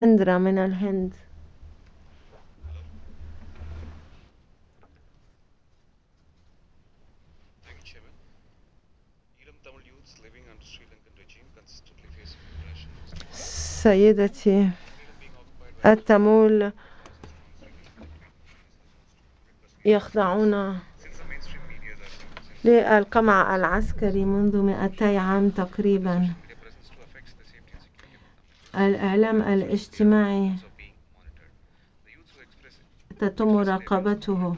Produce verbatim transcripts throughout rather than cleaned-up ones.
سندرا من الهند. سيدتي، التمول يخضعون للقمع العسكري منذ مئتي عام تقريبا. الإعلام الاجتماعي تتم مراقبته.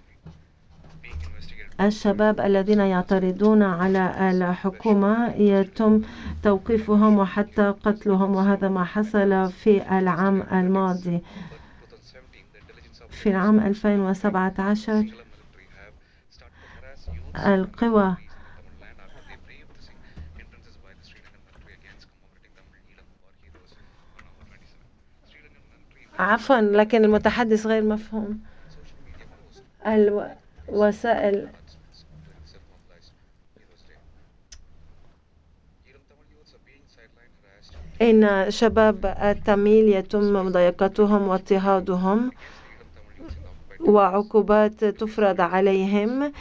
الشباب الذين يعترضون على الحكومة يتم توقيفهم وحتى قتلهم، وهذا ما حصل في العام الماضي. في العام ألفين وسبعة عشر القوى عفوا لكن المتحدث غير مفهوم. الوسائل إن شباب التميل يتم مضايقتهم واضطهادهم وعقوبات تفرض عليهم،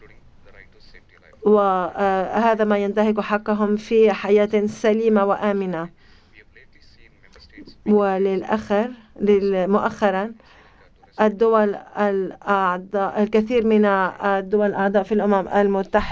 وهذا ما ينتهك حقهم في حياة سليمة وآمنة. وللأخر مؤخرا الدول الأعضاء الكثير من الدول الأعضاء في الأمم المتحدة